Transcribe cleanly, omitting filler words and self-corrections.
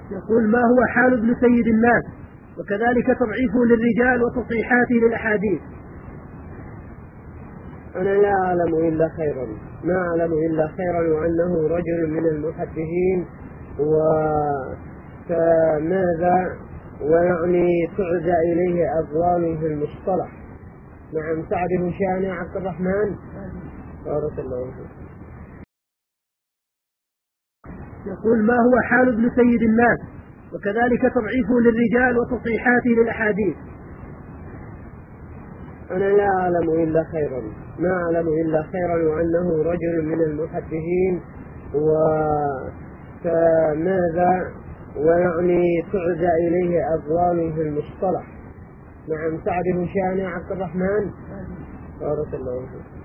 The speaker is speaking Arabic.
يقول: ما هو حال ابن سيد الناس وكذلك تضعيفه للرجال وتصحيحاته للأحاديث؟ أنا لا أعلم إلا خيرا، ما أعلم إلا خيرا، وأنه رجل من المحدثين وماذا ويعني تعزى إليه أقوال في المصطلح. نعم، سعد بن شانع عبد الرحمن بارك الله فيك. يقول: ما هو حال ابن سيد الناس وكذلك تضعيفه للرجال وتصحيحاته للأحاديث؟ أنا لا أعلم إلا خيرا، ما أعلم إلا خيرا، وأنه رجل من المحدثين وماذا ويعني تعزى إليه أقوال في المصطلح. نعم، سعد بن شانع عبد الرحمن بارك الله فيك.